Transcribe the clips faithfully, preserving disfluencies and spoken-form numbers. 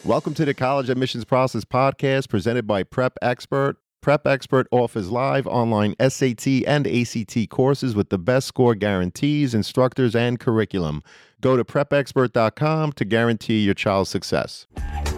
Welcome to the College Admissions Process Podcast presented by Prep Expert. Prep Expert offers live online S A T and A C T courses with the best score guarantees, instructors, and curriculum. Go to prep expert dot com to guarantee your child's success.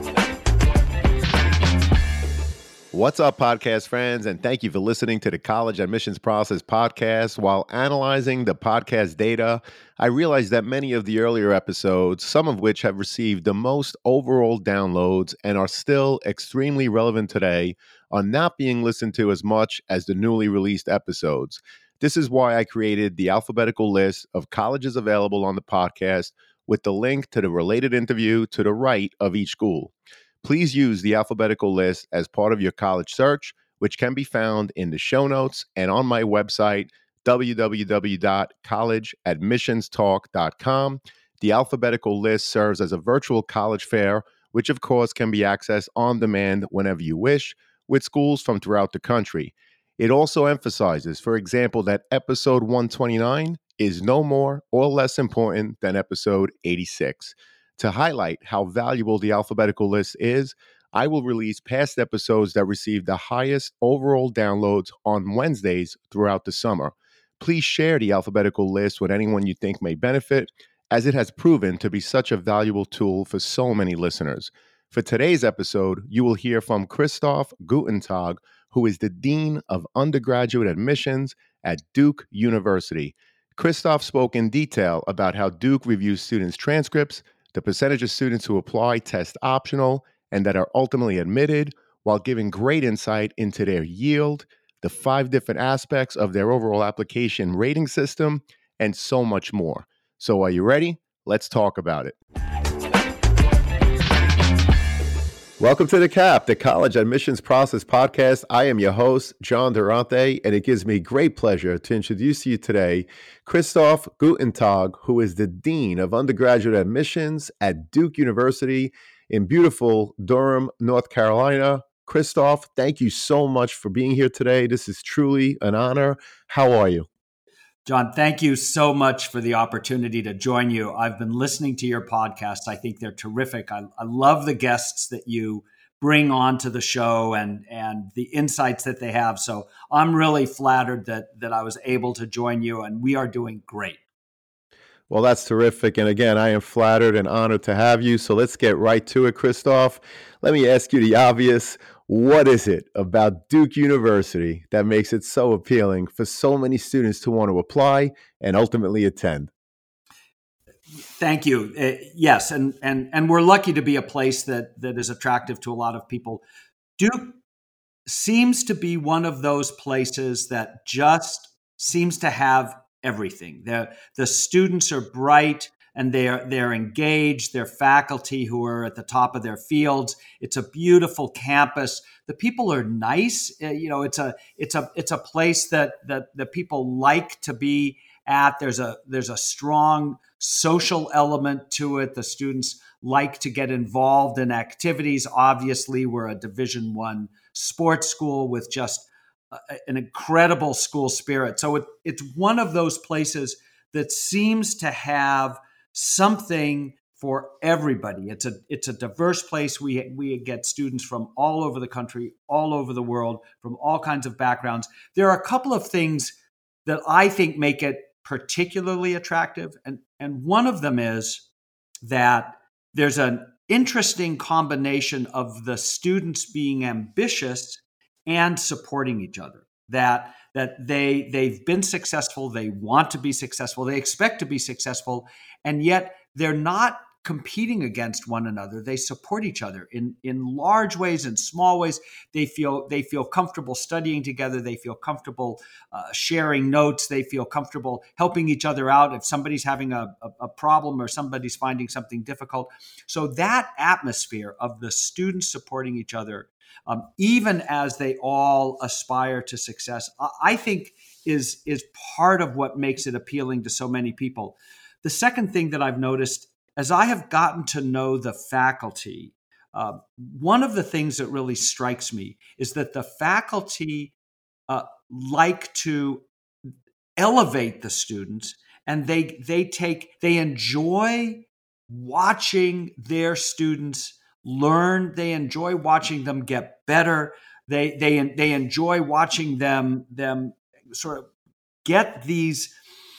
What's up, podcast friends, and thank you for listening to the College Admissions Process Podcast. While analyzing the podcast data, I realized that many of the earlier episodes, some of which have received the most overall downloads and are still extremely relevant today, are not being listened to as much as the newly released episodes. This is why I created the alphabetical list of colleges available on the podcast with the link to the related interview to the right of each school. Please use the alphabetical list as part of your college search, which can be found in the show notes and on my website, w w w dot college admissions talk dot com. The alphabetical list serves as a virtual college fair, which of course can be accessed on demand whenever you wish, with schools from throughout the country. It also emphasizes, for example, that episode one twenty-nine is no more or less important than episode eighty-six. To highlight how valuable the alphabetical list is, I will release past episodes that received the highest overall downloads on Wednesdays throughout the summer. Please share the alphabetical list with anyone you think may benefit, as it has proven to be such a valuable tool for so many listeners. For today's episode, you will hear from Christoph Gutentag, who is the Dean of Undergraduate Admissions at Duke University. Christoph spoke in detail about how Duke reviews students' transcripts, the percentage of students who apply test optional and that are ultimately admitted, while giving great insight into their yield, the five different aspects of their overall application rating system, and so much more. So are you ready? Let's talk about it. Welcome to the C A P, the College Admissions Process Podcast. I am your host, John Durante, and it gives me great pleasure to introduce to you today Christoph Gutentag, who is the Dean of Undergraduate Admissions at Duke University in beautiful Durham, North Carolina. Christoph, thank you so much for being here today. This is truly an honor. How are you? John, thank you so much for the opportunity to join you. I've been listening to your podcasts. I think they're terrific. I, I love the guests that you bring onto the show and, and the insights that they have. So I'm really flattered that, that I was able to join you, and we are doing great. Well, that's terrific. And again, I am flattered and honored to have you. So let's get right to it, Christoph. Let me ask you the obvious. What is it about Duke University that makes it so appealing for so many students to want to apply and ultimately attend? Thank you. Uh, yes, and and and we're lucky to be a place that that is attractive to a lot of people. Duke seems to be one of those places that just seems to have everything. The the students are bright and they're they're engaged. They're faculty who are at the top of their fields. It's a beautiful campus. The people are nice. Uh, you know, it's a it's a it's a place that that that people like to be at. There's a there's a strong social element to it. The students like to get involved in activities. Obviously, we're a Division One sports school with just uh, an incredible school spirit. So it, it's one of those places that seems to have something for everybody. It's a it's a diverse place. We we get students from all over the country, all over the world, from all kinds of backgrounds. There are a couple of things that I think make it particularly attractive, and and one of them is that there's an interesting combination of the students being ambitious and supporting each other. That that they they've been successful, they want to be successful, they expect to be successful, and yet they're not competing against one another. They support each other in in large ways and small ways. They feel they feel comfortable studying together. They feel comfortable uh, sharing notes. They feel comfortable helping each other out if somebody's having a, a, a problem or somebody's finding something difficult. So that atmosphere of the students supporting each other, um, even as they all aspire to success, I, I think is is part of what makes it appealing to so many people. The second thing that I've noticed as I have gotten to know the faculty, uh, one of the things that really strikes me is that the faculty uh, like to elevate the students, and they they take they enjoy watching their students learn. They enjoy watching them get better. They they they enjoy watching them them sort of get these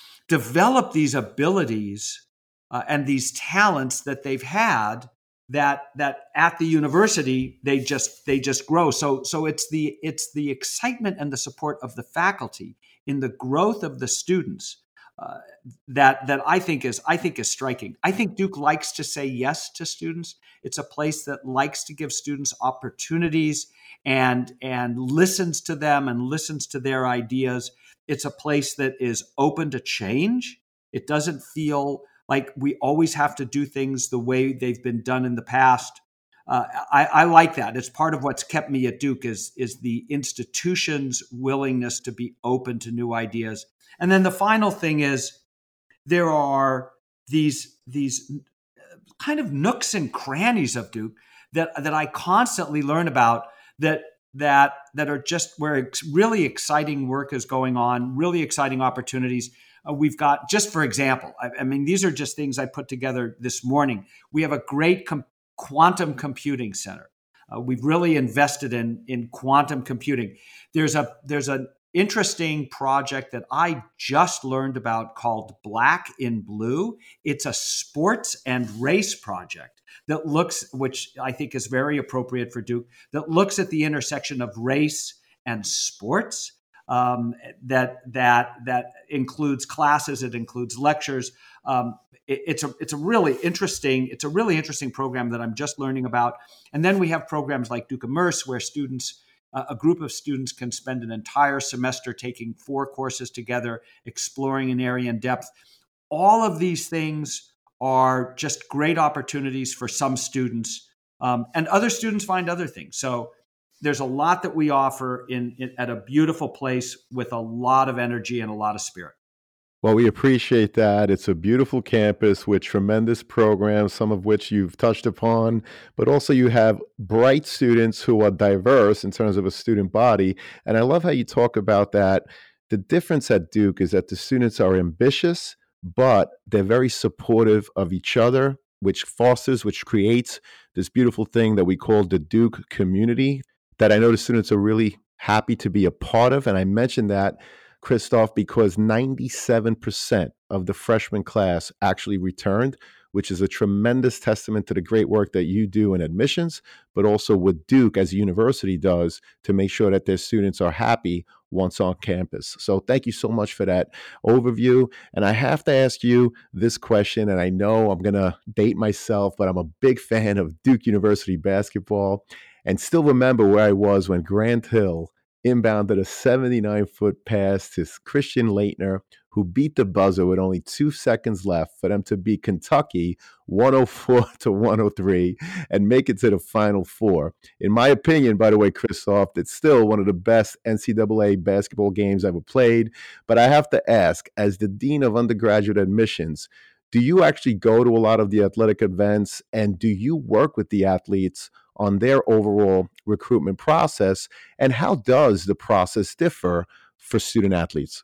develop these abilities uh, and these talents that they've had that that at the university they just they just grow. So so it's the it's the excitement and the support of the faculty in the growth of the students uh, that that I think is I think is striking. I think Duke likes to say yes to students. It's a place that likes to give students opportunities and and listens to them and listens to their ideas. It's a place that is open to change. It doesn't feel like we always have to do things the way they've been done in the past. Uh, I, I like that. It's part of what's kept me at Duke is, is the institution's willingness to be open to new ideas. And then the final thing is there are these, these kind of nooks and crannies of Duke that, that I constantly learn about that that that are just where really exciting work is going on, really exciting opportunities. Uh, we've got, just for example, I, I mean, these are just things I put together this morning. We have a great com- quantum computing center. Uh, we've really invested in in quantum computing. There's a there's an interesting project that I just learned about called Black in Blue. It's a sports and race project that looks, which I think is very appropriate for Duke, that looks at the intersection of race and sports. Um, that that that includes classes, it includes lectures. Um, it, it's a it's a really interesting it's a really interesting program that I'm just learning about. And then we have programs like Duke Immerse, where students uh, a group of students can spend an entire semester taking four courses together, exploring an area in depth. All of these things are just great opportunities for some students, um, and other students find other things. So there's a lot that we offer in, in at a beautiful place with a lot of energy and a lot of spirit. Well, we appreciate that. It's a beautiful campus with tremendous programs, some of which you've touched upon, but also you have bright students who are diverse in terms of a student body. And I love how you talk about that. The difference at Duke is that the students are ambitious, but they're very supportive of each other, which fosters, which creates this beautiful thing that we call the Duke community that I know the students are really happy to be a part of. And I mentioned that, Christoph, because ninety-seven percent of the freshman class actually returned, which is a tremendous testament to the great work that you do in admissions, but also what Duke as a university does to make sure that their students are happy once on campus. So thank you so much for that overview. And I have to ask you this question, and I know I'm going to date myself, but I'm a big fan of Duke University basketball and still remember where I was when Grant Hill inbounded a seventy-nine-foot pass to Christian Laettner, who beat the buzzer with only two seconds left for them to beat Kentucky one oh four to one oh three and make it to the Final Four. In my opinion, by the way, Christoph, it's still one of the best N C double A basketball games ever played. But I have to ask, as the Dean of Undergraduate Admissions, do you actually go to a lot of the athletic events, and do you work with the athletes on their overall recruitment process? And how does the process differ for student athletes?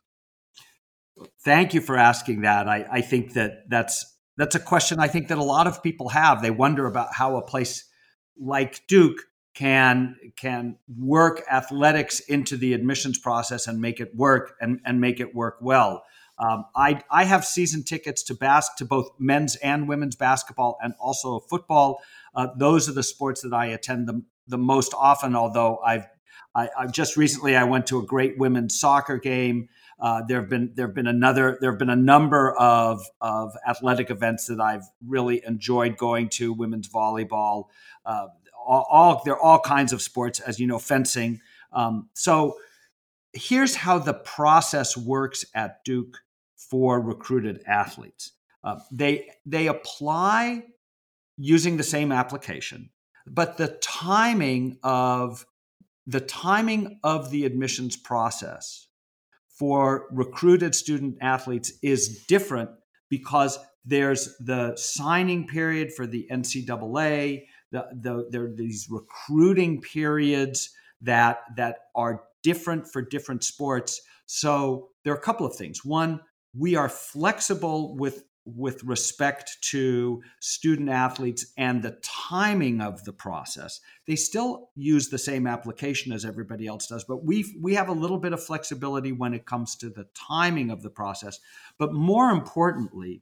Thank you for asking that. I, I think that that's that's a question I think that a lot of people have. They wonder about how a place like Duke can can work athletics into the admissions process and make it work and, and make it work well. Um, I I have season tickets to bas- to both men's and women's basketball and also football. Uh, those are the sports that I attend the, the most often. Although I've I, I've just recently I went to a great women's soccer game. Uh, there have been there have been another there have been a number of of athletic events that I've really enjoyed going to. Women's volleyball, uh, all, all there are all kinds of sports, as you know, fencing. Um, so here's how the process works at Duke for recruited athletes. Uh, they they apply using the same application, but the timing of the timing of the admissions process for recruited student athletes is different because there's the signing period for the N C double A. The, the, there are these recruiting periods that that are different for different sports. So there are a couple of things. One, we are flexible with with respect to student athletes and the timing of the process. They still use the same application as everybody else does, but we we have a little bit of flexibility when it comes to the timing of the process. But more importantly,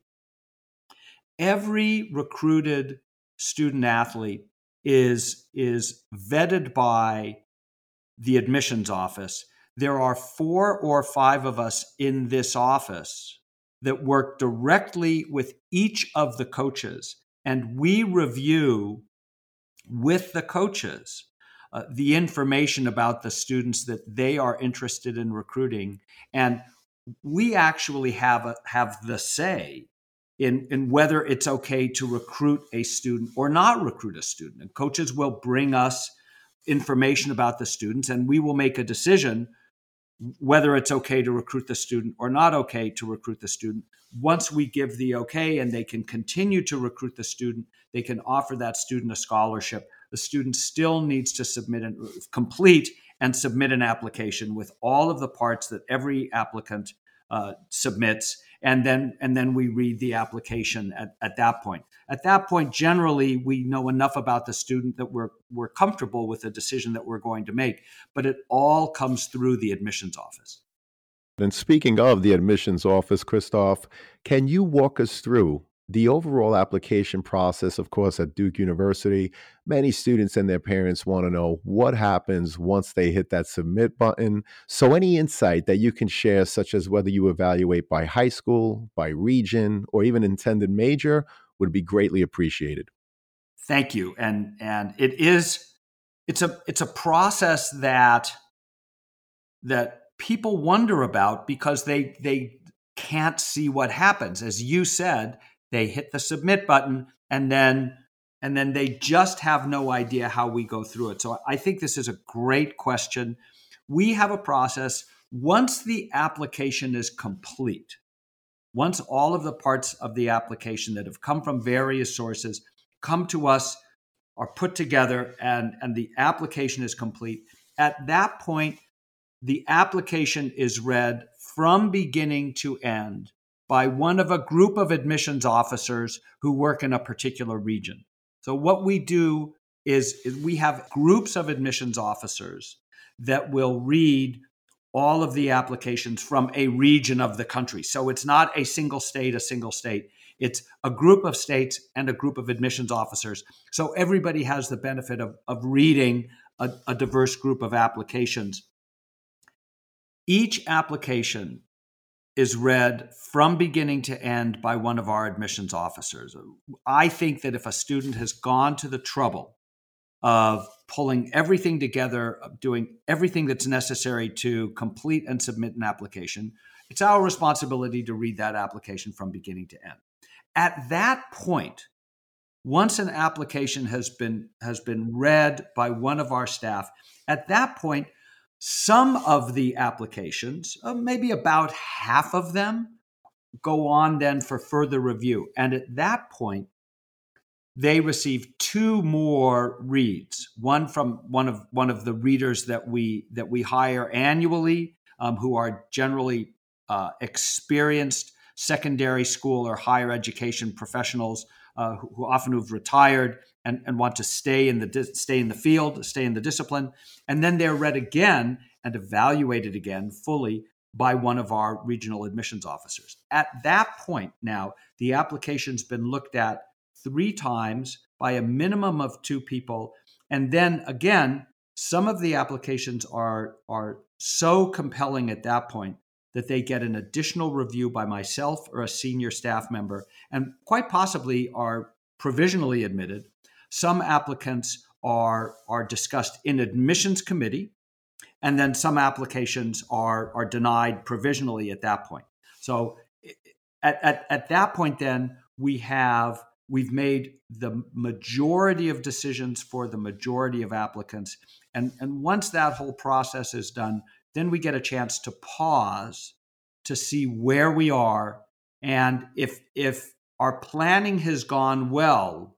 every recruited student athlete is is vetted by the admissions office. There are four or five of us in this office that work directly with each of the coaches, and we review with the coaches uh, the information about the students that they are interested in recruiting. And we actually have a, have the say in, in whether it's okay to recruit a student or not recruit a student. And coaches will bring us information about the students, and we will make a decision whether it's okay to recruit the student or not okay to recruit the student. Once we give the okay and they can continue to recruit the student, they can offer that student a scholarship. The student still needs to submit and complete and submit an application with all of the parts that every applicant uh, submits. And then, and then we read the application at, at that point. At that point, generally, we know enough about the student that we're, we're comfortable with the decision that we're going to make. But it all comes through the admissions office. And speaking of the admissions office, Christoph, can you walk us through the overall application process? Of course, at Duke University, many students and their parents want to know what happens once they hit that submit button. So any insight that you can share, such as whether you evaluate by high school, by region, or even intended major, would be greatly appreciated. Thank you. And and it is it's a it's a process that that people wonder about because they they can't see what happens. As you said, they hit the submit button and then and then they just have no idea how we go through it. So I think this is a great question. We have a process. Once the application is complete, once all of the parts of the application that have come from various sources come to us, are put together, and, and the application is complete, at that point, the application is read from beginning to end by one of a group of admissions officers who work in a particular region. So what we do is, is we have groups of admissions officers that will read all of the applications from a region of the country. So it's not a single state, a single state. It's a group of states and a group of admissions officers. So everybody has the benefit of, of reading a, a diverse group of applications. Each application is read from beginning to end by one of our admissions officers. I think that if a student has gone to the trouble of pulling everything together, of doing everything that's necessary to complete and submit an application, it's our responsibility to read that application from beginning to end. At that point, once an application has been has been read by one of our staff, at that point, some of the applications, uh, maybe about half of them, go on then for further review. And at that point, they receive two more reads. One from one of one of the readers that we that we hire annually, um, who are generally uh, experienced secondary school or higher education professionals uh, who, who often have retired and, and want to stay in the stay in the field, stay in the discipline, and then they're read again and evaluated again fully by one of our regional admissions officers. At that point, now the application's been looked at three times by a minimum of two people, and then again, some of the applications are are so compelling at that point that they get an additional review by myself or a senior staff member, and quite possibly are provisionally admitted. Some applicants are, are discussed in admissions committee, and then some applications are, are denied provisionally at that point. So at, at, at that point, then, we have, we've made the majority of decisions for the majority of applicants. And, and once that whole process is done, then we get a chance to pause to see where we are. And if, if our planning has gone well,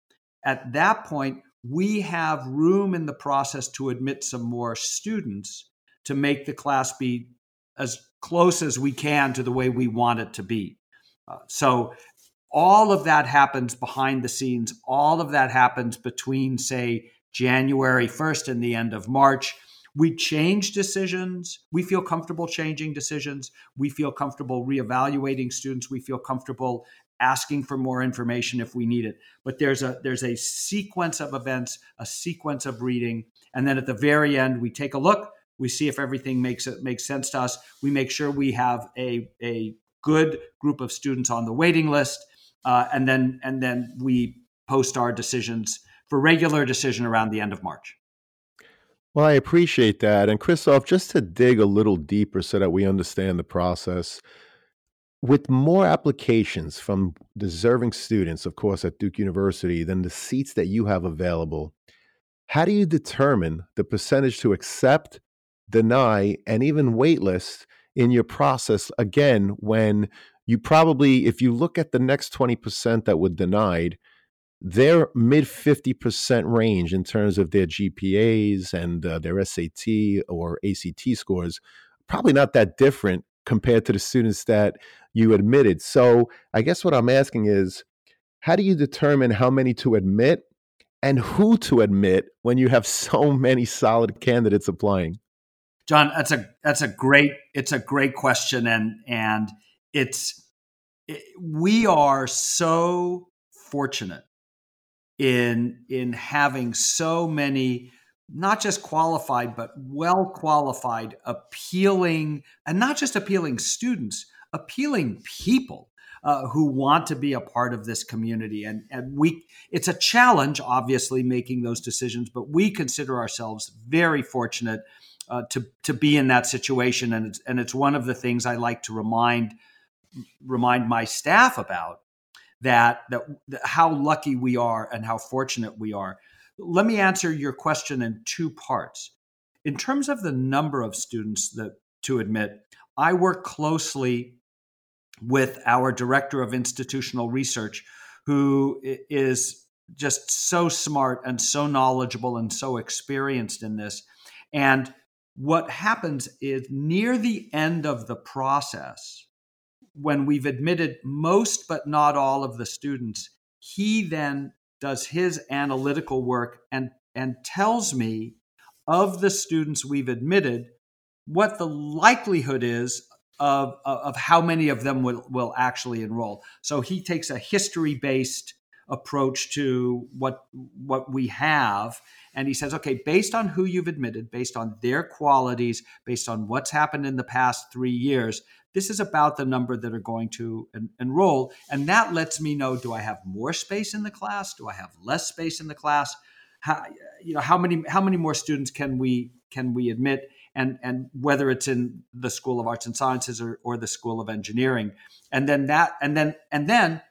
at that point, we have room in the process to admit some more students to make the class be as close as we can to the way we want it to be. Uh, so all of that happens behind the scenes. All of that happens between, say, January first and the end of March. We change decisions. We feel comfortable changing decisions. We feel comfortable reevaluating students. We feel comfortable asking for more information if we need it. But there's a there's a sequence of events, a sequence of reading, and then at the very end, we take a look. We see if everything makes it makes sense to us. We make sure we have a a good group of students on the waiting list, uh, and then and then we post our decisions for regular decision around the end of March. Well, I appreciate that. And Christoph, just to dig a little deeper so that we understand the process, with more applications from deserving students, of course, at Duke University than the seats that you have available, how do you determine the percentage to accept, deny, and even waitlist in your process? Again, when you probably, if you look at the next twenty percent that were denied, they're mid fifty percent range in terms of their G P As and uh, their S A T or A C T scores. Probably not that different compared to the students that you admitted. So I guess what I'm asking is, how do you determine how many to admit and who to admit when you have so many solid candidates applying? John, that's a that's a great it's a great question, and and it's it, we are so fortunate in in having so many, not just qualified but well qualified, appealing, and not just appealing students, appealing people uh, who want to be a part of this community. And and we it's a challenge, obviously, making those decisions, but we consider ourselves very fortunate uh, to to be in that situation. And it's, and it's one of the things I like to remind remind my staff about, that, that that how lucky we are and how fortunate we are. Let me answer your question in two parts. In terms of the number of students that to admit, I work closely with our director of institutional research, who is just so smart and so knowledgeable and so experienced in this. And what happens is, near the end of the process, when we've admitted most but not all of the students, he then does his analytical work and, and tells me, of the students we've admitted, what the likelihood is of, of how many of them will, will actually enroll. So he takes a history-based approach to what what we have, and he says, okay, based on who you've admitted, based on their qualities, based on what's happened in the past three years, this is about the number that are going to en- enroll. And that lets me know, do I have more space in the class? Do I have less space in the class? How, you know, how many how many more students can we can we admit? And and whether it's in the School of Arts and Sciences or, or the School of Engineering. And then that and then and then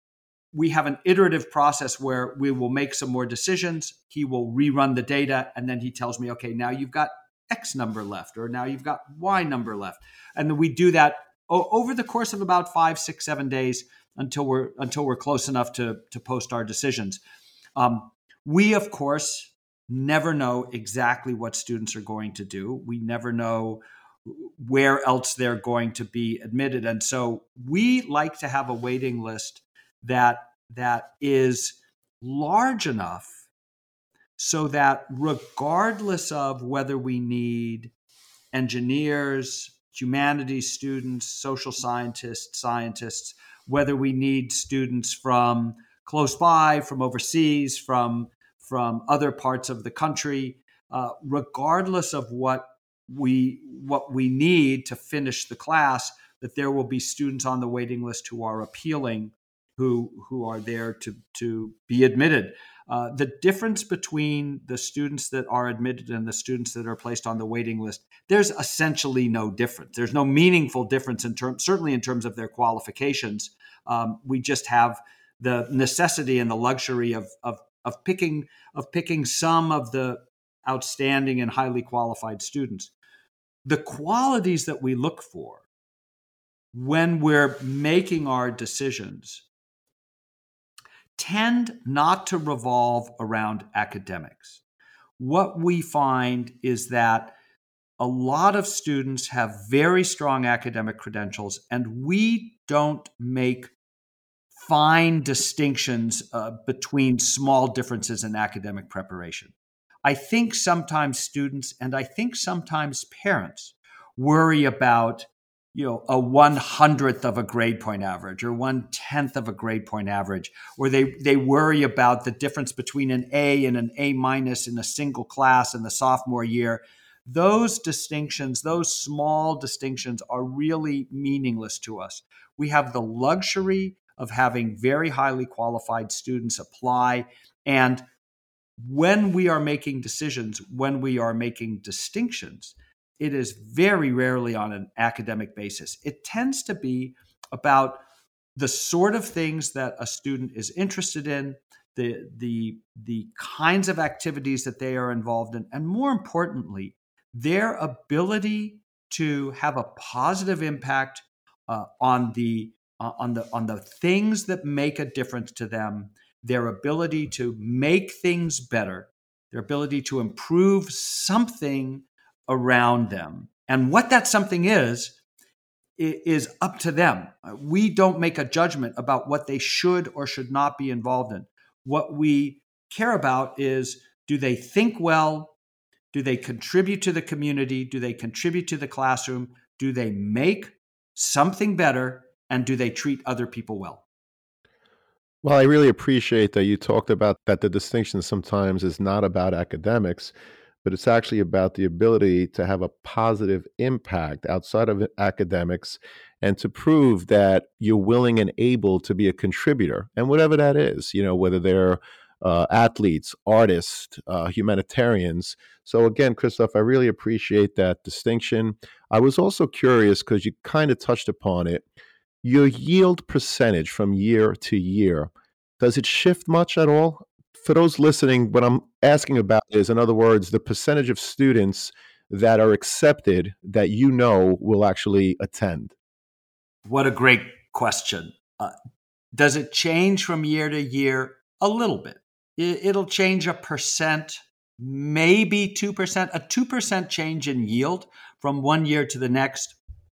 we have an iterative process where we will make some more decisions. He will rerun the data, and then he tells me, okay, now you've got X number left, or now you've got Y number left. And then we do that o- over the course of about five, six, seven days until we're until we're close enough to, to post our decisions. Um, we, of course, never know exactly what students are going to do. We never know where else they're going to be admitted. And so we like to have a waiting list that that is large enough so that, regardless of whether we need engineers, humanities students, social scientists, scientists, whether we need students from close by, from overseas, from from other parts of the country, uh, regardless of what we what we need to finish the class, that there will be students on the waiting list who are appealing, who who are there to to be admitted. Uh, the difference between the students that are admitted and the students that are placed on the waiting list, there's essentially no difference. There's no meaningful difference in terms, certainly in terms of their qualifications. Um, we just have the necessity and the luxury of, of of picking of picking some of the outstanding and highly qualified students. The qualities that we look for when we're making our decisions tend not to revolve around academics. What we find is that a lot of students have very strong academic credentials, and we don't make fine distinctions uh, between small differences in academic preparation. I think sometimes students and I think sometimes parents worry about, you know, a one hundredth of a grade point average or one tenth of a grade point average, or they they worry about the difference between an A and an A minus in a single class in the sophomore year. Those distinctions, those small distinctions, are really meaningless to us. We have the luxury of having very highly qualified students apply, and when we are making decisions, when we are making distinctions, it is very rarely on an academic basis. It tends to be about the sort of things that a student is interested in, the, the, the kinds of activities that they are involved in, and more importantly, their ability to have a positive impact uh, on the uh, on the on the things that make a difference to them, their ability to make things better, their ability to improve something around them. And what that something is, is up to them. We don't make a judgment about what they should or should not be involved in. What we care about is, do they think well? Do they contribute to the community? Do they contribute to the classroom? Do they make something better? And do they treat other people well? Well, I really appreciate that you talked about that the distinction sometimes is not about academics, but it's actually about the ability to have a positive impact outside of academics and to prove that you're willing and able to be a contributor. And whatever that is, you know, whether they're uh, athletes, artists, uh, humanitarians. So, again, Christoph, I really appreciate that distinction. I was also curious because you kind of touched upon it. Your yield percentage from year to year, does it shift much at all? For those listening, what I'm asking about is, in other words, the percentage of students that are accepted that you know will actually attend. What a great question. Uh, does it change from year to year? A little bit. It, it'll change a percent, maybe two percent. A two percent change in yield from one year to the next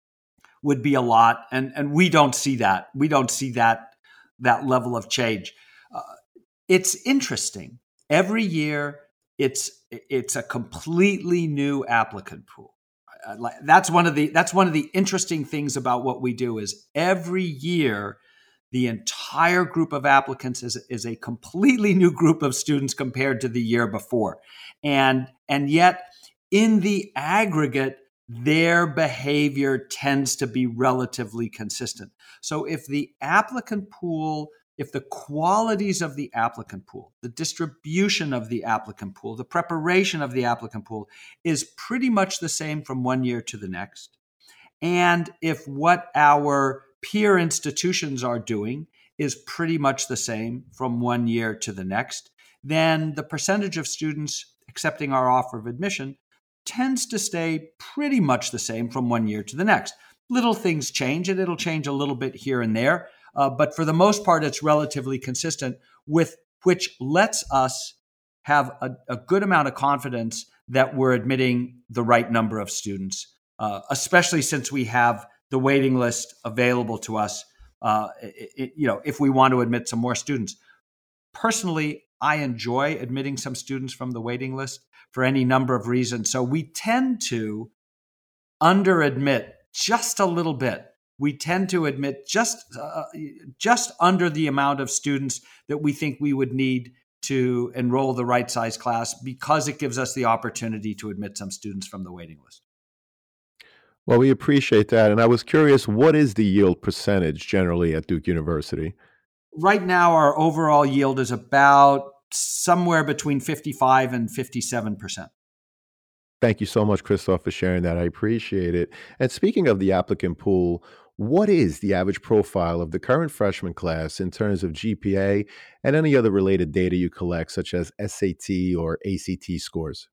would be a lot, and and we don't see that. We don't see that that level of change. Uh, it's interesting. Every year, it's it's a completely new applicant pool. Uh, like- That's one of the that's one of the interesting things about what we do is every year the entire group of applicants is, is a completely new group of students compared to the year before. And and yet in the aggregate, their behavior tends to be relatively consistent. So if the applicant pool, if the qualities of the applicant pool, the distribution of the applicant pool, the preparation of the applicant pool is pretty much the same from one year to the next, and if what our peer institutions are doing is pretty much the same from one year to the next, then the percentage of students accepting our offer of admission tends to stay pretty much the same from one year to the next. Little things change, and it'll change a little bit here and there, uh, but for the most part, it's relatively consistent, with which lets us have a, a good amount of confidence that we're admitting the right number of students, uh, especially since we have the waiting list available to us. Uh, it, it, you know, if we want to admit some more students. Personally, I enjoy admitting some students from the waiting list for any number of reasons. So we tend to under admit just a little bit. We tend to admit just uh, just under the amount of students that we think we would need to enroll the right size class, because it gives us the opportunity to admit some students from the waiting list. Well, we appreciate that. And I was curious, what is the yield percentage generally at Duke University? Right now, our overall yield is about somewhere between fifty-five and fifty-seven percent. Thank you so much, Christoph, for sharing that. I appreciate it. And speaking of the applicant pool, what is the average profile of the current freshman class in terms of G P A and any other related data you collect, such as S A T or A C T scores?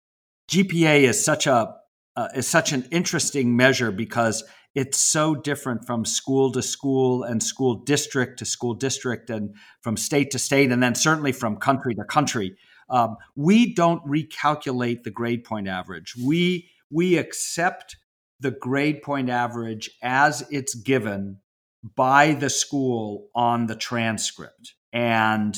G P A is such a uh, is such an interesting measure because it's so different from school to school and school district to school district and from state to state, and then certainly from country to country. Um, we don't recalculate the grade point average. We we accept the grade point average as it's given by the school on the transcript. And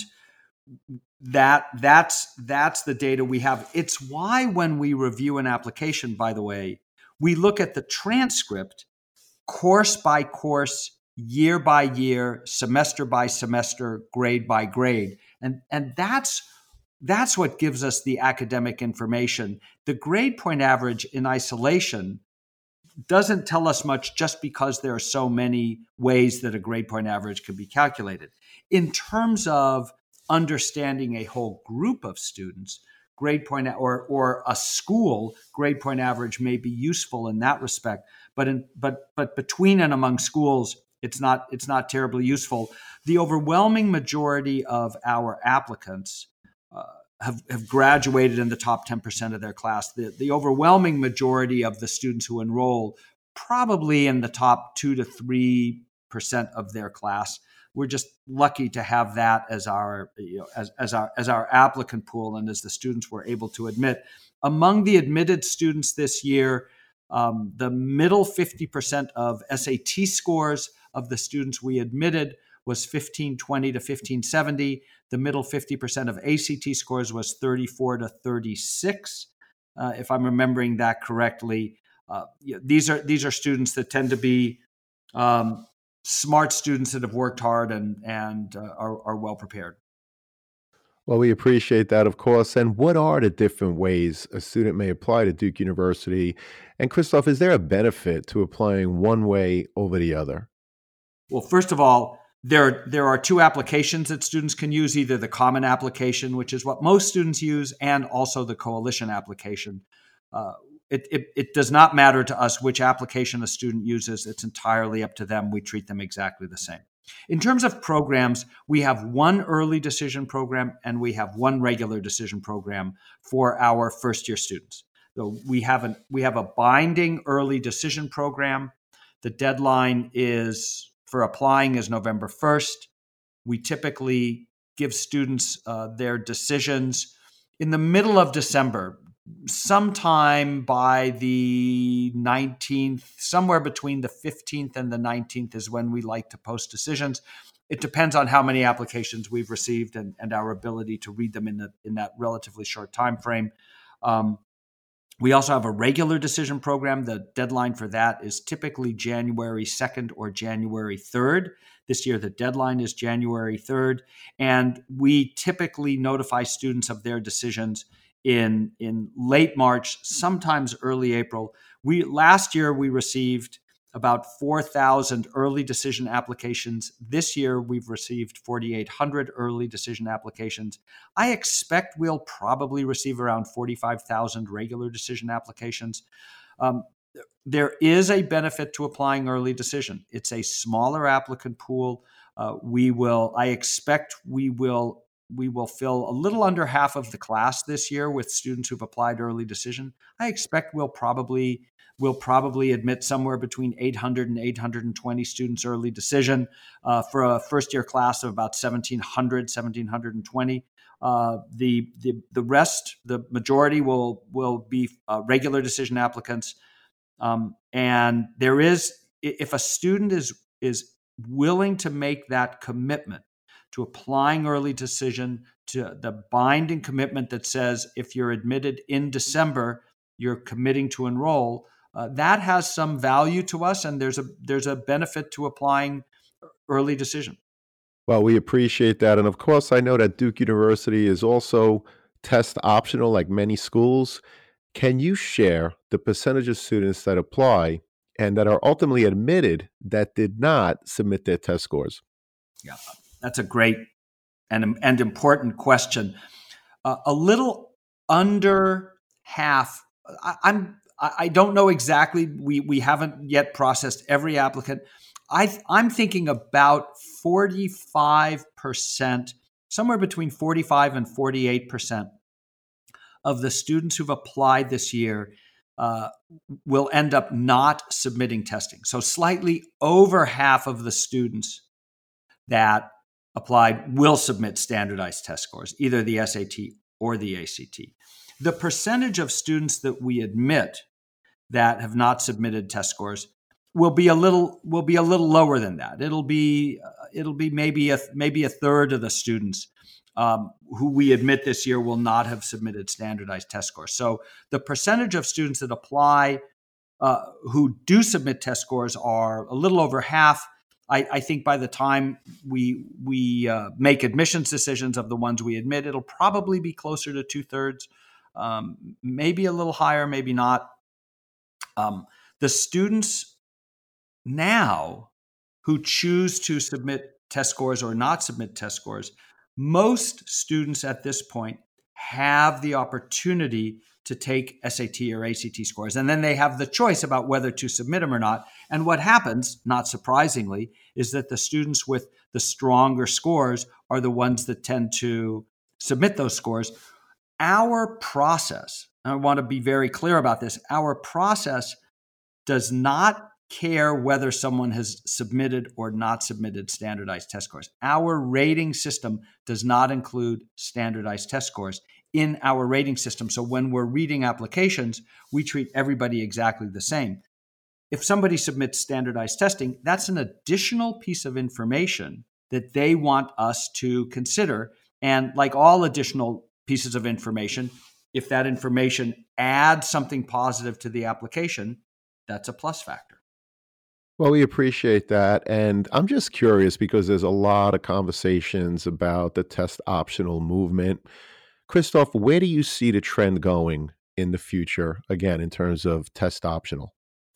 that that's that's the data we have. It's why when we review an application, by the way, we look at the transcript course by course, year by year, semester by semester, grade by grade. And, and that's that's what gives us the academic information. The grade point average in isolation doesn't tell us much just because there are so many ways that a grade point average can be calculated. In terms of understanding a whole group of students, grade point or or a school, grade point average may be useful in that respect. But in but but between and among schools, it's not it's not terribly useful. The overwhelming majority of our applicants uh, have, have graduated in the top ten percent of their class. The, the overwhelming majority of the students who enroll probably in the top two to three percent of their class. We're just lucky to have that as our, you know, as, as our as our applicant pool and as the students we're able to admit. Among the admitted students this year, um, the middle fifty percent of S A T scores of the students we admitted was fifteen twenty to fifteen seventy. The middle fifty percent of A C T scores was thirty-four to thirty-six, uh, if I'm remembering that correctly. Uh, these are these are students that tend to be um, smart students that have worked hard and and uh, are, are well prepared. Well, we appreciate that, of course. And what are the different ways a student may apply to Duke University? And Christoph, is there a benefit to applying one way over the other? Well, first of all, there, there are two applications that students can use, either the common application, which is what most students use, and also the coalition application. Uh, it, it, it does not matter to us which application a student uses. It's entirely up to them. We treat them exactly the same. In terms of programs, we have one early decision program and we have one regular decision program for our first year students. So we have, an, we have a binding early decision program. The deadline is for applying is November first. We typically give students uh, their decisions in the middle of December, sometime by the nineteenth, somewhere between the fifteenth and the nineteenth is when we like to post decisions. It depends on how many applications we've received and, and our ability to read them in, the, in that relatively short time frame. Um, We also have a regular decision program. The deadline for that is typically January second or January third. This year, the deadline is January third. And we typically notify students of their decisions in, in late March, sometimes early April. We last year, we received about four thousand early decision applications. This year, we've received forty-eight hundred early decision applications. I expect we'll probably receive around forty-five thousand regular decision applications. Um, there is a benefit to applying early decision. It's a smaller applicant pool. Uh, we will, I expect we will, we will fill a little under half of the class this year with students who've applied early decision. I expect we'll probably We'll probably admit somewhere between eight hundred and eight hundred twenty students early decision uh, for a first year class of about seventeen hundred, seventeen twenty. Uh, the, the, the rest, the majority will, will be uh, regular decision applicants. Um, and there is, if a student is, is willing to make that commitment to applying early decision, to the binding commitment that says if you're admitted in December, you're committing to enroll, Uh, that has some value to us, and there's a there's a benefit to applying early decision. Well, we appreciate that. And of course, I know that Duke University is also test optional, like many schools. Can you share the percentage of students that apply and that are ultimately admitted that did not submit their test scores? Yeah, that's a great and and important question. Uh, a little under half. I, I'm I don't know exactly. We we haven't yet processed every applicant. I I'm thinking about forty-five percent, somewhere between forty-five and forty-eight percent of the students who've applied this year uh, will end up not submitting testing. So slightly over half of the students that applied will submit standardized test scores, either the S A T or the A C T. The percentage of students that we admit that have not submitted test scores will be a little will be a little lower than that. It'll be uh, it'll be maybe a maybe a third of the students um, who we admit this year will not have submitted standardized test scores. So the percentage of students that apply uh, who do submit test scores are a little over half. I, I think by the time we we uh, make admissions decisions of the ones we admit, it'll probably be closer to two thirds, um, maybe a little higher, maybe not. Um, the students now who choose to submit test scores or not submit test scores, most students at this point have the opportunity to take S A T or A C T scores, and then they have the choice about whether to submit them or not. And what happens, not surprisingly, is that the students with the stronger scores are the ones that tend to submit those scores. Our process, and I want to be very clear about this, our process does not care whether someone has submitted or not submitted standardized test scores. Our rating system does not include standardized test scores in our rating system. So when we're reading applications, we treat everybody exactly the same. If somebody submits standardized testing, that's an additional piece of information that they want us to consider. And like all additional pieces of information, if that information adds something positive to the application, that's a plus factor. Well, we appreciate that. And I'm just curious because there's a lot of conversations about the test optional movement. Christoph, where do you see the trend going in the future, again, in terms of test optional?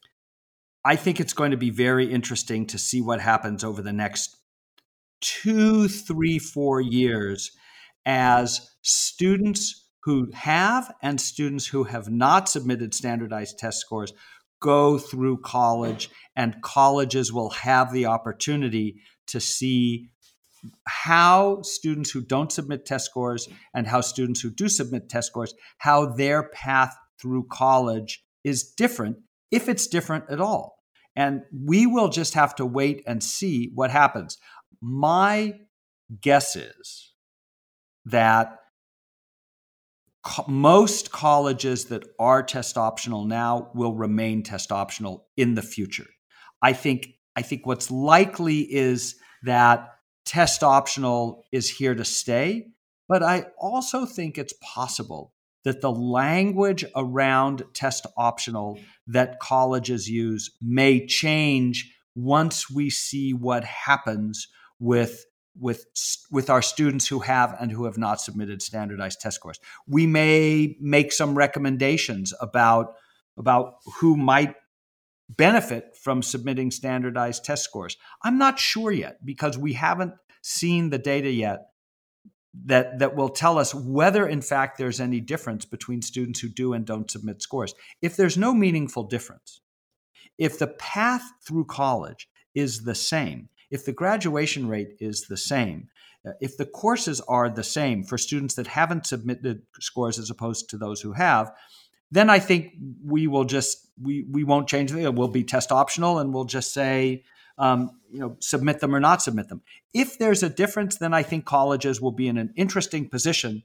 I think it's going to be very interesting to see what happens over the next two, three, four years as students who have and students who have not submitted standardized test scores go through college, and colleges will have the opportunity to see how students who don't submit test scores and how students who do submit test scores, how their path through college is different, if it's different at all. And we will just have to wait and see what happens. My guess is that co- most colleges that are test optional now will remain test optional in the future. I think I think what's likely is that test optional is here to stay, but I also think it's possible that the language around test optional that colleges use may change once we see what happens with with with our students who have and who have not submitted standardized test scores. We may make some recommendations about about who might benefit from submitting standardized test scores. I'm not sure yet because we haven't seen the data yet that that will tell us whether in fact there's any difference between students who do and don't submit scores. If there's no meaningful difference, if the path through college is the same, if the graduation rate is the same, uh, if the courses are the same for students that haven't submitted scores as opposed to those who have, then I think we will just we we won't change it. It will be test optional, and we'll just say, um, you know, submit them or not submit them. If there's a difference, then I think colleges will be in an interesting position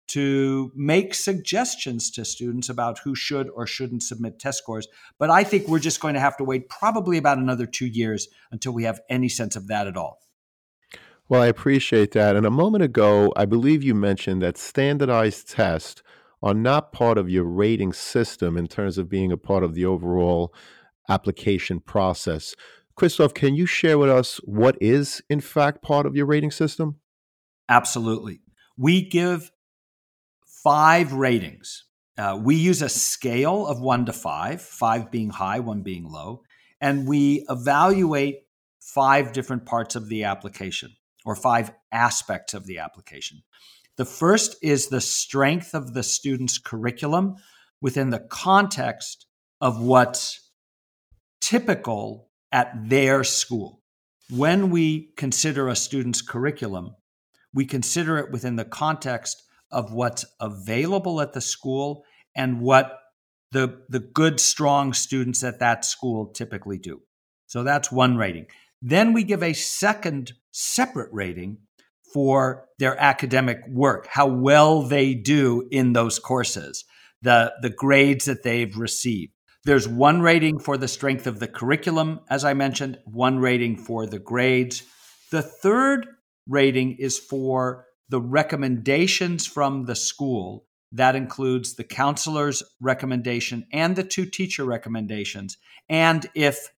to make suggestions to students about who should or shouldn't submit test scores. But I think we're just going to have to wait probably about another two years until we have any sense of that at all. Well, I appreciate that. And a moment ago, I believe you mentioned that standardized tests are not part of your rating system in terms of being a part of the overall application process. Christoph, can you share with us what is, in fact, part of your rating system? Absolutely. We give five ratings. Uh, we use a scale of one to five, five being high, one being low, and we evaluate five different parts of the application or five aspects of the application. The first is the strength of the student's curriculum within the context of what's typical at their school. When we consider a student's curriculum, we consider it within the context of what's available at the school and what the, the good, strong students at that school typically do. So that's one rating. Then we give a second separate rating for their academic work, how well they do in those courses, the, the grades that they've received. There's one rating for the strength of the curriculum, as I mentioned, one rating for the grades. The third rating is for the recommendations from the school. That includes the counselor's recommendation and the two teacher recommendations. And if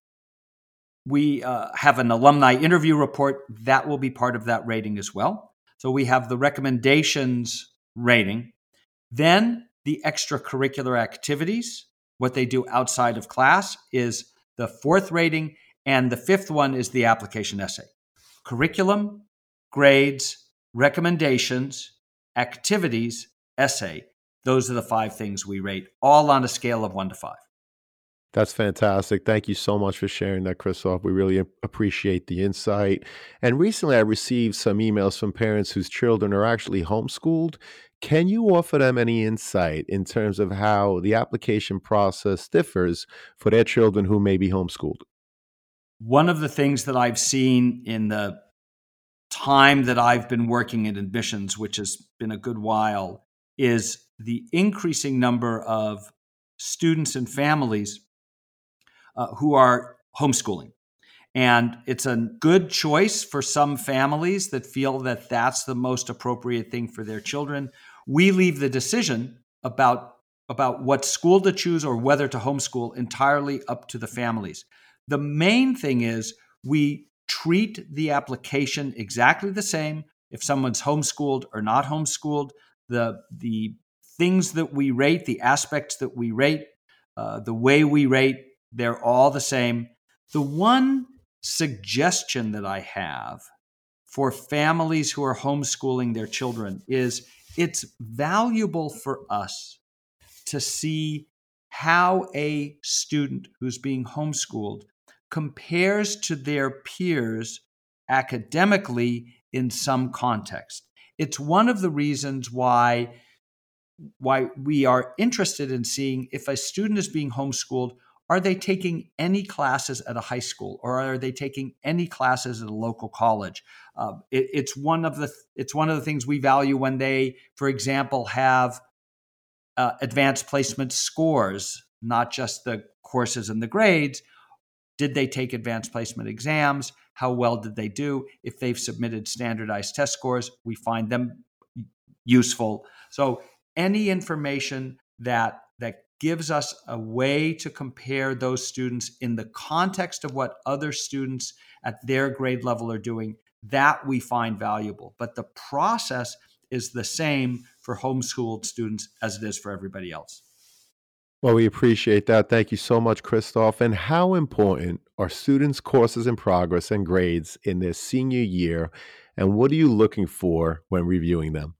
we uh, have an alumni interview report, that will be part of that rating as well. So we have the recommendations rating. Then the extracurricular activities, what they do outside of class, is the fourth rating. And the fifth one is the application essay. Curriculum, grades, recommendations, activities, essay. Those are the five things we rate, all on a scale of one to five. That's fantastic. Thank you so much for sharing that, Christoph. We really ap- appreciate the insight. And recently, I received some emails from parents whose children are actually homeschooled. Can you offer them any insight in terms of how the application process differs for their children who may be homeschooled? One of the things that I've seen in the time that I've been working in admissions, which has been a good while, is the increasing number of students and families uh, who are homeschooling. And it's a good choice for some families that feel that that's the most appropriate thing for their children. We leave the decision about, about what school to choose or whether to homeschool entirely up to the families. The main thing is we treat the application exactly the same if someone's homeschooled or not homeschooled. The, the things that we rate, the aspects that we rate, uh, the way we rate, they're all the same. The one suggestion that I have for families who are homeschooling their children is it's valuable for us to see how a student who's being homeschooled compares to their peers academically in some context. It's one of the reasons why why we are interested in seeing if a student is being homeschooled, are they taking any classes at a high school or are they taking any classes at a local college? Uh, it, it's one of the it's one of the things we value when they, for example, have uh, advanced placement scores, not just the courses and the grades. Did they take advanced placement exams? How well did they do? If they've submitted standardized test scores, we find them useful. So any information that that gives us a way to compare those students in the context of what other students at their grade level are doing, that we find valuable. But the process is the same for homeschooled students as it is for everybody else. Well, we appreciate that. Thank you so much, Christoph. And how important are students' courses in progress and grades in their senior year? And what are you looking for when reviewing them?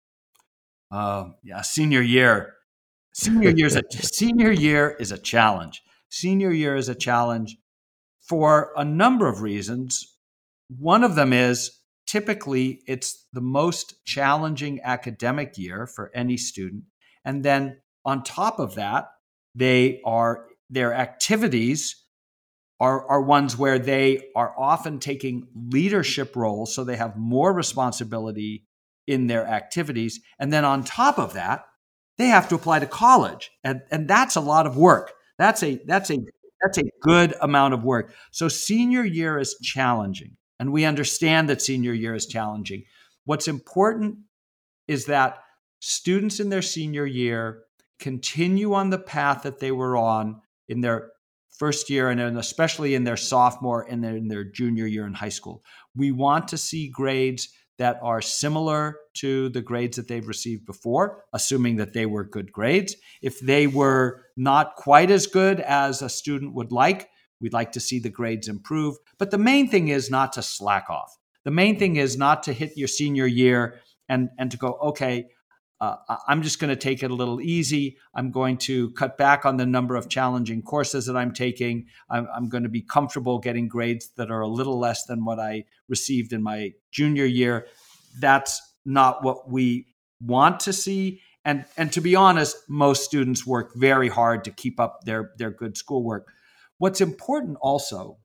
Uh, yeah, senior year. Senior year is a senior year is a challenge. Senior year is a challenge for a number of reasons. One of them is typically it's the most challenging academic year for any student. And then on top of that, they are their activities are, are ones where they are often taking leadership roles, so they have more responsibility in their activities. And then on top of that, they have to apply to college. And, and that's a lot of work. That's a that's a that's a good amount of work. So senior year is challenging. And we understand that senior year is challenging. What's important is that students in their senior year continue on the path that they were on in their first year and especially in their sophomore and then in their junior year in high school. We want to see grades that are similar to the grades that they've received before, assuming that they were good grades. If they were not quite as good as a student would like, we'd like to see the grades improve. But the main thing is not to slack off. The main thing is not to hit your senior year and, and to go, okay, uh, I'm just going to take it a little easy. I'm going to cut back on the number of challenging courses that I'm taking. I'm, I'm going to be comfortable getting grades that are a little less than what I received in my junior year. That's not what we want to see. And, and to be honest, most students work very hard to keep up their, their good schoolwork. What's important also,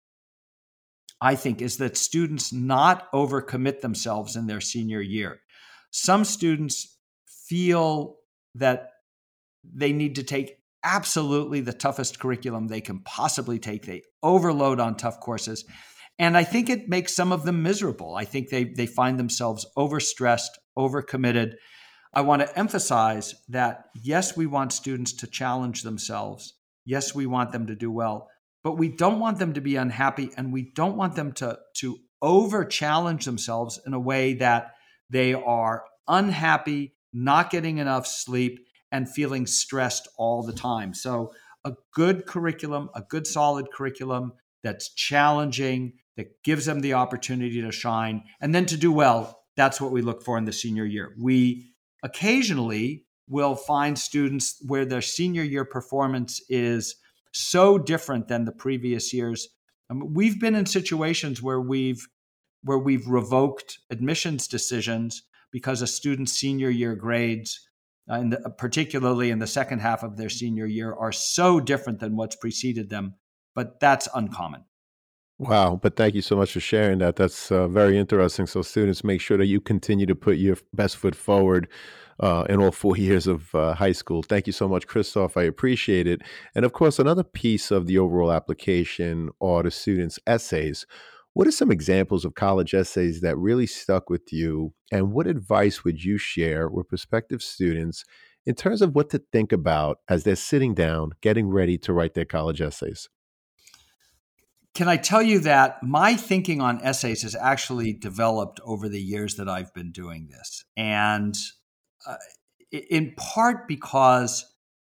I think, is that students not overcommit themselves in their senior year. Some students feel that they need to take absolutely the toughest curriculum they can possibly take. They overload on tough courses. And I think it makes some of them miserable. I think they, they find themselves overstressed, overcommitted. I want to emphasize that, yes, we want students to challenge themselves. Yes, we want them to do well, but we don't want them to be unhappy, and we don't want them to, to over challenge themselves in a way that they are unhappy, not getting enough sleep, and feeling stressed all the time. So a good curriculum, a good solid curriculum that's challenging, that gives them the opportunity to shine, and then to do well, that's what we look for in the senior year. We occasionally will find students where their senior year performance is so different than the previous years. I mean, we've been in situations where we've where we've revoked admissions decisions because a student's senior year grades, uh, in the, particularly in the second half of their senior year, are so different than what's preceded them. But that's uncommon. Wow, but thank you so much for sharing that. That's uh, very interesting. So students, make sure that you continue to put your best foot forward uh, in all four years of uh, high school. Thank you so much, Christoph. I appreciate it. And of course, another piece of the overall application are the students' essays. What are some examples of college essays that really stuck with you? And what advice would you share with prospective students in terms of what to think about as they're sitting down, getting ready to write their college essays? Can I tell you that my thinking on essays has actually developed over the years that I've been doing this? And uh, in part because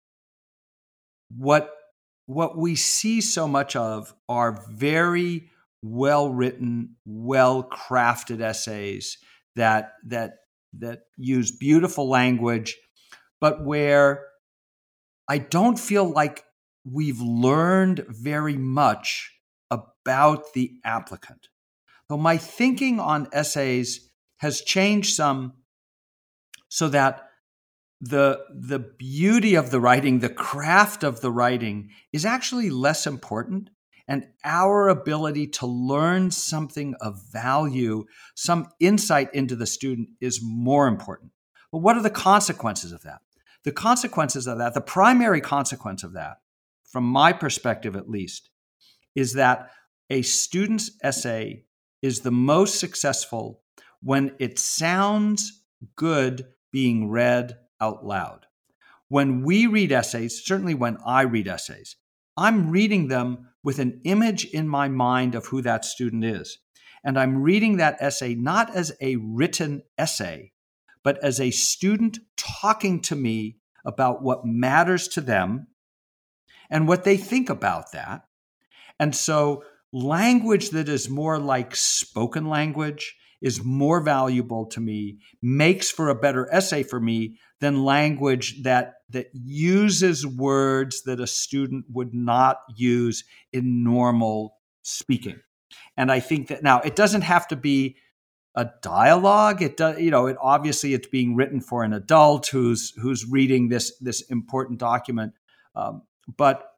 what what we see so much of are very well written, well crafted essays that that that use beautiful language, but where I don't feel like we've learned very much about the applicant. So my thinking on essays has changed some, so that the the beauty of the writing, the craft of the writing is actually less important, and our ability to learn something of value, some insight into the student, is more important. But what are the consequences of that? The consequences of that, the primary consequence of that, from my perspective at least, is that a student's essay is the most successful when it sounds good being read out loud. When we read essays, certainly when I read essays, I'm reading them with an image in my mind of who that student is. And I'm reading that essay not as a written essay, but as a student talking to me about what matters to them and what they think about that. And so language that is more like spoken language is more valuable to me, makes for a better essay for me than language that that uses words that a student would not use in normal speaking. And I think that now it doesn't have to be a dialogue. It does, you know, it obviously it's being written for an adult who's who's reading this this important document. Um, but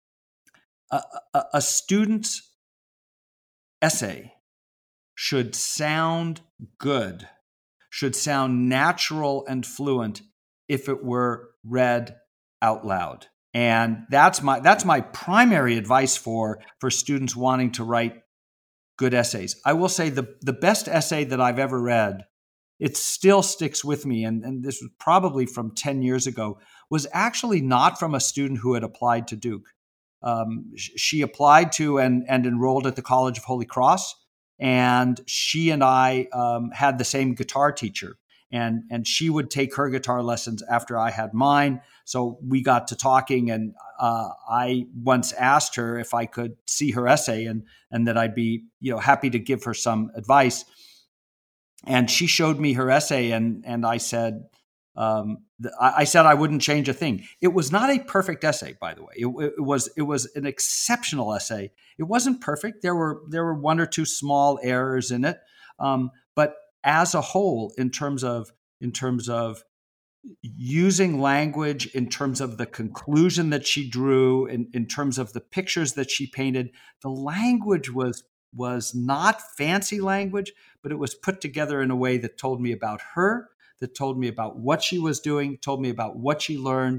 a, a, a student's essay should sound good, should sound natural and fluent if it were read out loud. And that's my that's my primary advice for for students wanting to write good essays. I will say the the best essay that I've ever read, it still sticks with me, and, and this was probably from ten years ago, was actually not from a student who had applied to Duke. Um, she applied to and, and enrolled at the College of Holy Cross, and she and I um, had the same guitar teacher, and and she would take her guitar lessons after I had mine. So we got to talking, and uh, I once asked her if I could see her essay, and and that I'd be you know happy to give her some advice. And she showed me her essay, and and I said. Um, I said I wouldn't change a thing. It was not a perfect essay, by the way. It, it was it was an exceptional essay. It wasn't perfect. There were there were one or two small errors in it, um, but as a whole, in terms of in terms of using language, in terms of the conclusion that she drew, in, in terms of the pictures that she painted, the language was was not fancy language, but it was put together in a way that told me about her, that told me about what she was doing, told me about what she learned.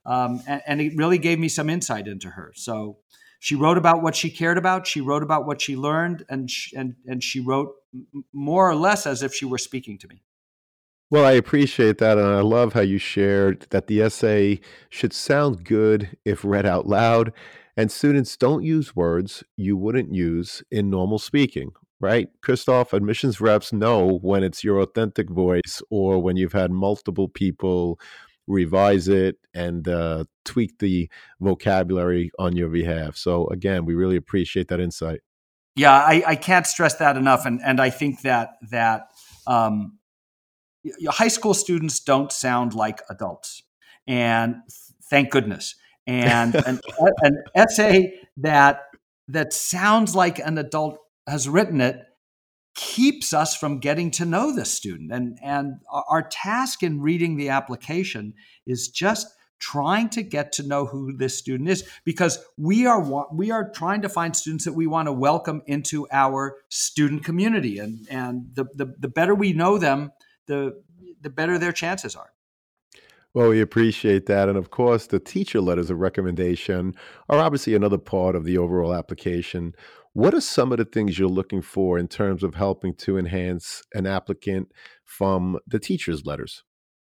Um, and, and it really gave me some insight into her. So she wrote about what she cared about. She wrote about what she learned, and she, and and she wrote m- more or less as if she were speaking to me. Well, I appreciate that, and I love how you shared that the essay should sound good if read out loud, and students don't use words you wouldn't use in normal speaking, right? Christoph, admissions reps know when it's your authentic voice or when you've had multiple people revise it and uh, tweak the vocabulary on your behalf. So, again, we really appreciate that insight. Yeah, I, I can't stress that enough, and and I think that that um, y- y- high school students don't sound like adults, and thank goodness. And an an essay that that sounds like an adult has written it keeps us from getting to know the student. And, and our task in reading the application is just trying to get to know who this student is, because we are we are trying to find students that we want to welcome into our student community. And, and the, the, the better we know them, the, the better their chances are. Well, we appreciate that. And of course, the teacher letters of recommendation are obviously another part of the overall application. What are some of the things you're looking for in terms of helping to enhance an applicant from the teacher's letters?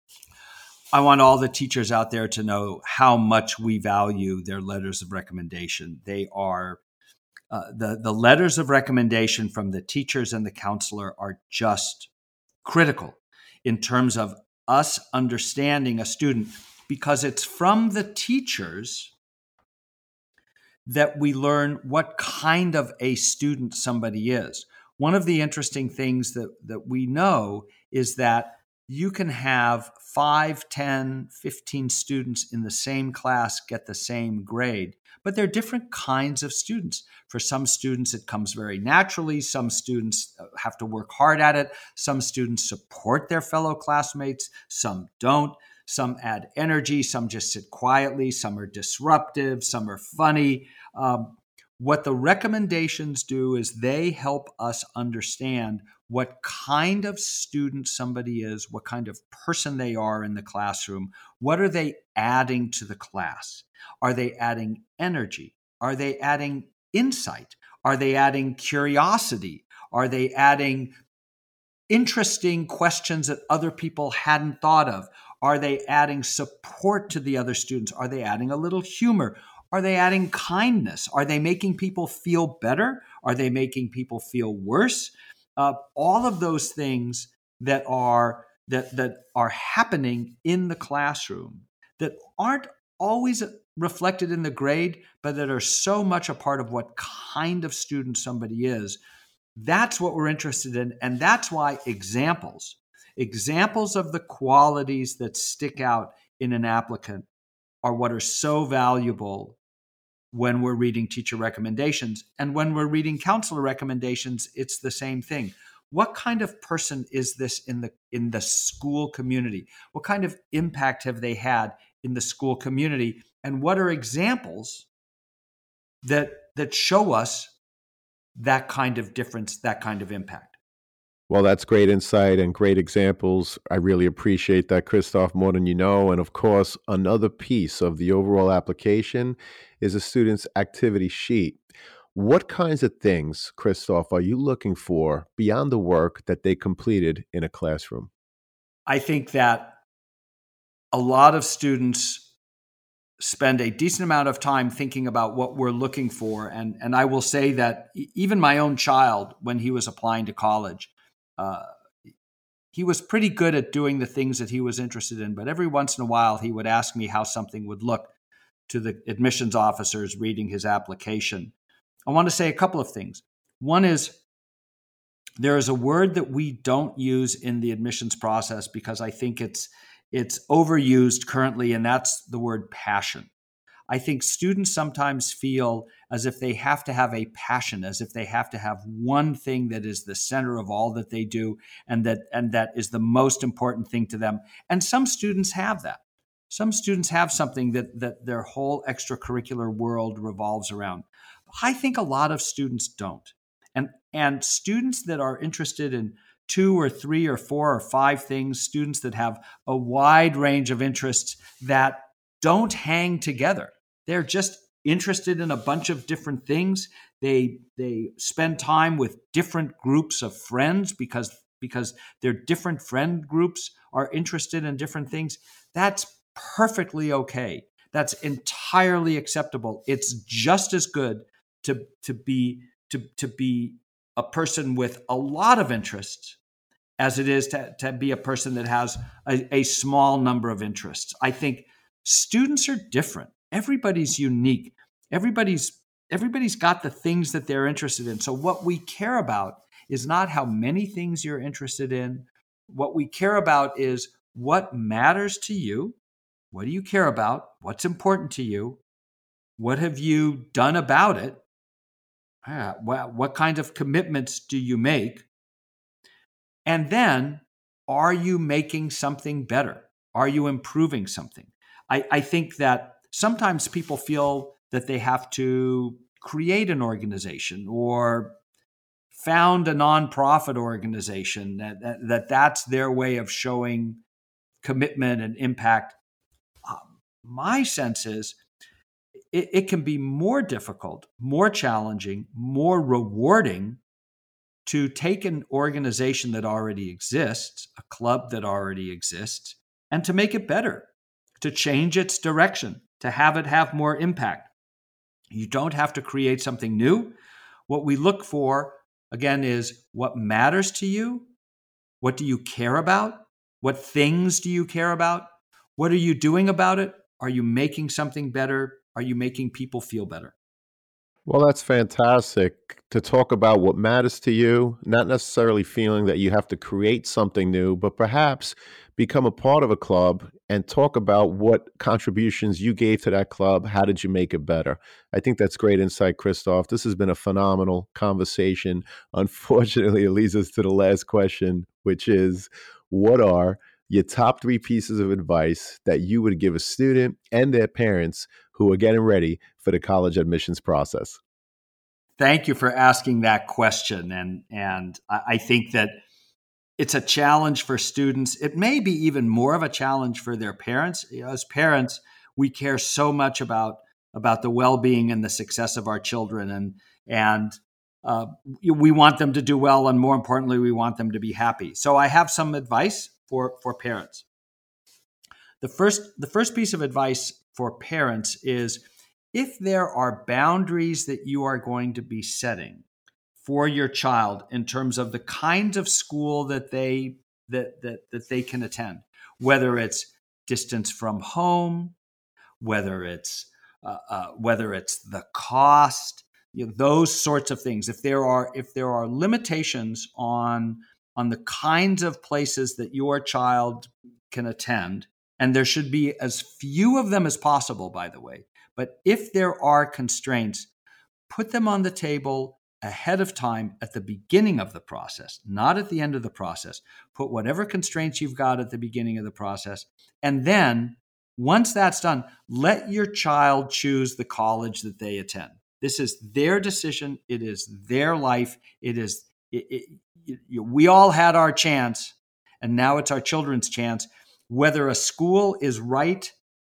I want all the teachers out there to know how much we value their letters of recommendation. They are uh, the the letters of recommendation from the teachers and the counselor are just critical in terms of us understanding a student, because it's from the teachers that we learn what kind of a student somebody is. One of the interesting things that, that we know is that you can have five, ten, fifteen students in the same class get the same grade, but they're different kinds of students. For some students, it comes very naturally. Some students have to work hard at it. Some students support their fellow classmates. Some don't. Some add energy. Some just sit quietly. Some are disruptive. Some are funny. Um, what the recommendations do is they help us understand what kind of student somebody is, what kind of person they are in the classroom. What are they adding to the class? Are they adding energy? Are they adding insight? Are they adding curiosity? Are they adding interesting questions that other people hadn't thought of? Are they adding support to the other students? Are they adding a little humor? Are they adding kindness? Are they making people feel better? Are they making people feel worse? Uh, all of those things that are that that are happening in the classroom that aren't always reflected in the grade, but that are so much a part of what kind of student somebody is. That's what we're interested in. And that's why examples, examples of the qualities that stick out in an applicant are what are so valuable when we're reading teacher recommendations. And when we're reading counselor recommendations, it's the same thing. What kind of person is this in the in the school community? What kind of impact have they had in the school community? And what are examples that that show us that kind of difference, that kind of impact? Well, that's great insight and great examples. I really appreciate that, Christoph, more than you know. And of course, another piece of the overall application is a student's activity sheet. What kinds of things, Christoph, are you looking for beyond the work that they completed in a classroom? I think that a lot of students spend a decent amount of time thinking about what we're looking for. And, and I will say that e- even my own child, when he was applying to college, uh, he was pretty good at doing the things that he was interested in. But every once in a while, he would ask me how something would look to the admissions officers reading his application. I want to say a couple of things. One is there is a word that we don't use in the admissions process because I think it's it's overused currently, and that's the word passion. I think students sometimes feel as if they have to have a passion, as if they have to have one thing that is the center of all that they do, and that and that is the most important thing to them. And some students have that. Some students have something that that their whole extracurricular world revolves around. I think a lot of students don't. And and students that are interested in two or three or four or five things, students that have a wide range of interests that don't hang together. They're just interested in a bunch of different things. They they spend time with different groups of friends because because their different friend groups are interested in different things. That's perfectly okay. That's entirely acceptable. It's just as good to to be to to be a person with a lot of interests as it is to, to be a person that has a, a small number of interests. I think students are different. Everybody's unique. Everybody's everybody's got the things that they're interested in. So what we care about is not how many things you're interested in. What we care about is what matters to you. What do you care about? What's important to you? What have you done about it? Uh, what, what kind of commitments do you make? And then, are you making something better? Are you improving something? I, I think that sometimes people feel that they have to create an organization or found a nonprofit organization, that, that, that that's their way of showing commitment and impact. Uh, my sense is it, it can be more difficult, more challenging, more rewarding to take an organization that already exists, a club that already exists, and to make it better, to change its direction, to have it have more impact. You don't have to create something new. What we look for, again, is what matters to you. What do you care about? What things do you care about? What are you doing about it? Are you making something better? Are you making people feel better? Well, that's fantastic to talk about what matters to you, not necessarily feeling that you have to create something new, but perhaps become a part of a club and talk about what contributions you gave to that club. How did you make it better? I think that's great insight, Christoph. This has been a phenomenal conversation. Unfortunately, it leads us to the last question, which is what are your top three pieces of advice that you would give a student and their parents who are getting ready for the college admissions process? Thank you for asking that question. And, and I think that it's a challenge for students. It may be even more of a challenge for their parents. You know, as parents, we care so much about, about the well-being and the success of our children. And, and uh, we want them to do well. And more importantly, we want them to be happy. So I have some advice for, for parents. The first, the first piece of advice for parents is if there are boundaries that you are going to be setting for your child in terms of the kinds of school that they that that, that they can attend, whether it's distance from home, whether it's uh, uh, whether it's the cost, you know, those sorts of things. If there are if there are limitations on on the kinds of places that your child can attend, and there should be as few of them as possible, by the way. But if there are constraints, put them on the table ahead of time at the beginning of the process, not at the end of the process. Put whatever constraints you've got at the beginning of the process. And then once that's done, let your child choose the college that they attend. This is their decision. It is their life. It is, it, it, it, we all had our chance, and now it's our children's chance. Whether a school is right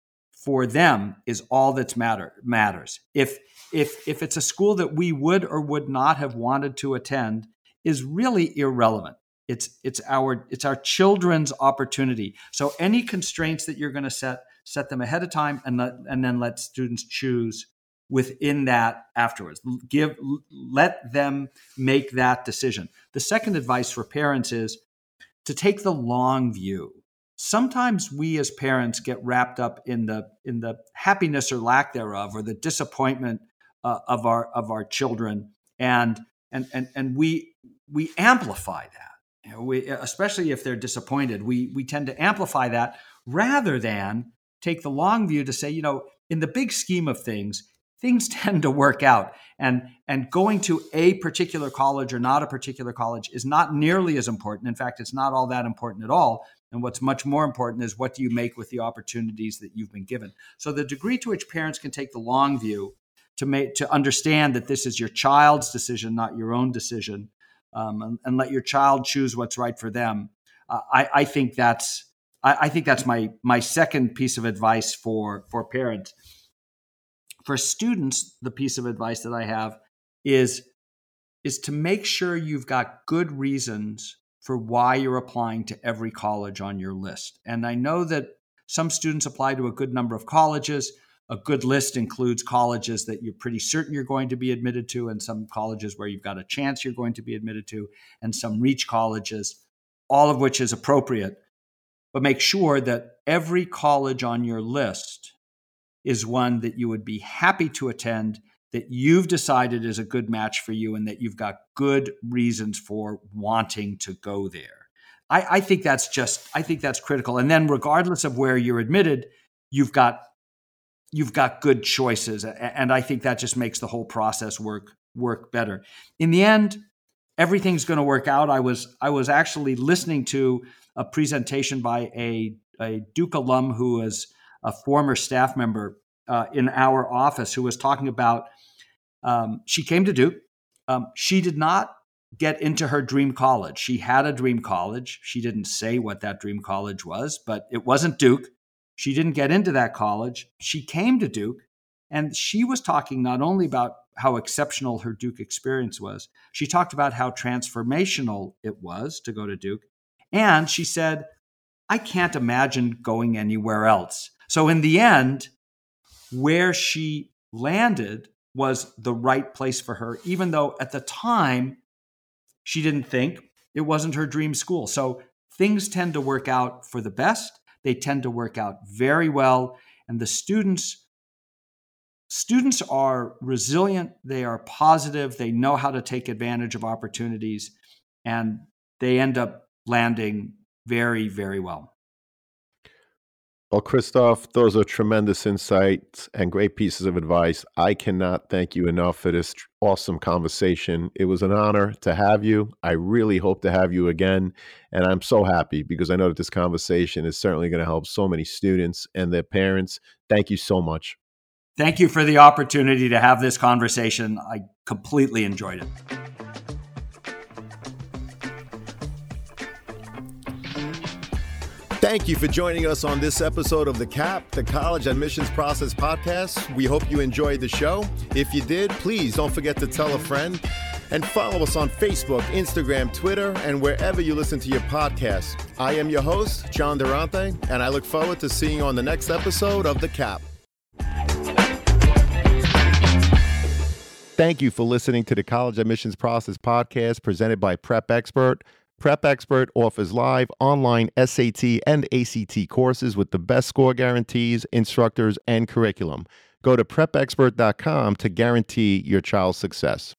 for them is all that's matter matters. If if if it's a school that we would or would not have wanted to attend is really irrelevant. It's it's our it's our children's opportunity. So any constraints that you're going to set, set them ahead of time, and let, and then let students choose within that afterwards. Give let them make that decision. The second advice for parents is to take the long view. Sometimes we as parents get wrapped up in the in the happiness or lack thereof, or the disappointment uh, of our of our children, and and and and we we amplify that. You know, we, especially if they're disappointed, we we tend to amplify that rather than take the long view to say, you know, in the big scheme of things, things tend to work out, and and going to a particular college or not a particular college is not nearly as important. In fact, it's not all that important at all. And what's much more important is what do you make with the opportunities that you've been given. So the degree to which parents can take the long view to make to understand that this is your child's decision, not your own decision, um, and, and let your child choose what's right for them. Uh, I, I think that's I, I think that's my my second piece of advice for for parents. For students, the piece of advice that I have is is to make sure you've got good reasons for why you're applying to every college on your list. And I know that some students apply to a good number of colleges. A good list includes colleges that you're pretty certain you're going to be admitted to, and some colleges where you've got a chance you're going to be admitted to, and some reach colleges, all of which is appropriate. But make sure that every college on your list is one that you would be happy to attend, that you've decided is a good match for you, and that you've got good reasons for wanting to go there. I, I think that's just, I think that's critical. And then regardless of where you're admitted, you've got you've got good choices. And I think that just makes the whole process work work better. In the end, everything's going to work out. I was I was actually listening to a presentation by a, a Duke alum who is a former staff member uh, in our office, who was talking about, um, she came to Duke. Um, she did not get into her dream college. She had a dream college. She didn't say what that dream college was, but it wasn't Duke. She didn't get into that college. She came to Duke, and she was talking not only about how exceptional her Duke experience was, she talked about how transformational it was to go to Duke. And she said, I can't imagine going anywhere else. So in the end, where she landed was the right place for her, even though at the time she didn't think it wasn't her dream school. So things tend to work out for the best. They tend to work out very well. And the students, students are resilient. They are positive. They know how to take advantage of opportunities. And they end up landing very, very well. Well, Christoph, those are tremendous insights and great pieces of advice. I cannot thank you enough for this tr- awesome conversation. It was an honor to have you. I really hope to have you again. And I'm so happy because I know that this conversation is certainly going to help so many students and their parents. Thank you so much. Thank you for the opportunity to have this conversation. I completely enjoyed it. Thank you for joining us on this episode of the C A P, the College Admissions Process Podcast. We hope you enjoyed the show. If you did, please don't forget to tell a friend and follow us on Facebook, Instagram, Twitter, and wherever you listen to your podcasts. I am your host, John Durante, and I look forward to seeing you on the next episode of the C A P. Thank you for listening to the College Admissions Process Podcast presented by Prep Expert. Prep Expert offers live online S A T and A C T courses with the best score guarantees, instructors, and curriculum. Go to prep expert dot com to guarantee your child's success.